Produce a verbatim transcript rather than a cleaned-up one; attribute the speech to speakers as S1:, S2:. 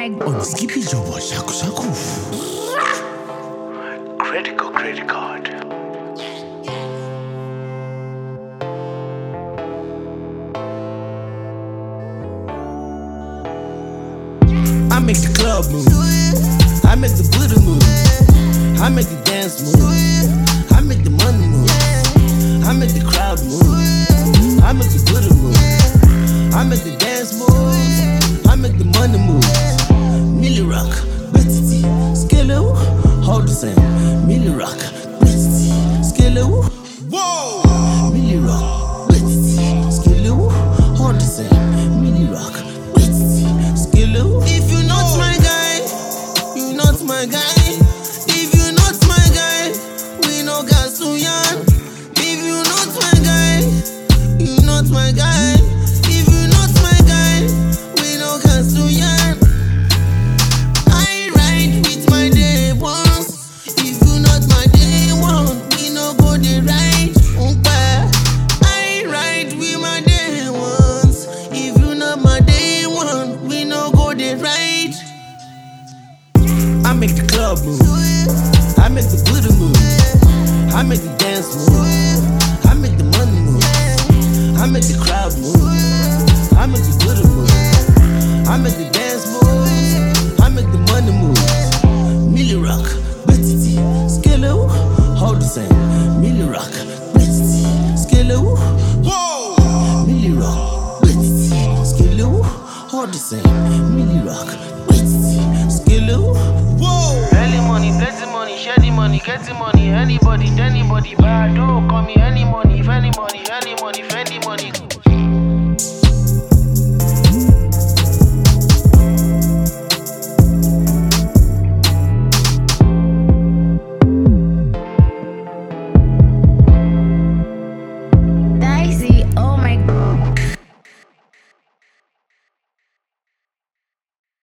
S1: my
S2: On Skippy Jobo, Shaku Shaku.
S3: Credit card, credit card.
S2: I make the club move. I make the Buddha move. I make the dance move. I make the money move. I make the crowd move. I make the Buddha move. I make the dance moves. I make the money move. Millie Rock, Betty, Skillo, hold the same. Millie Rock, Betty, Skillo. Whoa! Millie Rock, Betty, Skillo, hold the same. Millie Rock, Betty, Skillo. If you're not my guy, you're not my guy. If you're not my guy, we no gas to yarn. If you're not my guy, you're not my guy. If you're not my guy, we no gas to yarn. I ride with my day ones. If you're not my day one, we no go the right. I ride with my day ones. If you're not my day one, we no go the right. I make the club move. I make the Buddha move. I make the dance move. I make the money move. I make the crowd move. I make the Buddha move. I make the dance moves. I make the money move. Millie Rock, Betty, Skillo, hold the same. Millie Rock, Betty, Skillo. Whoa! Millie Rock, Betty, Skillo, hold the same. Millie Rock, Betty, Skillo. Whoa!
S4: Early money, plenty money, share the money, get the money. Anybody, anybody, bad, don't call me any money, if any money, any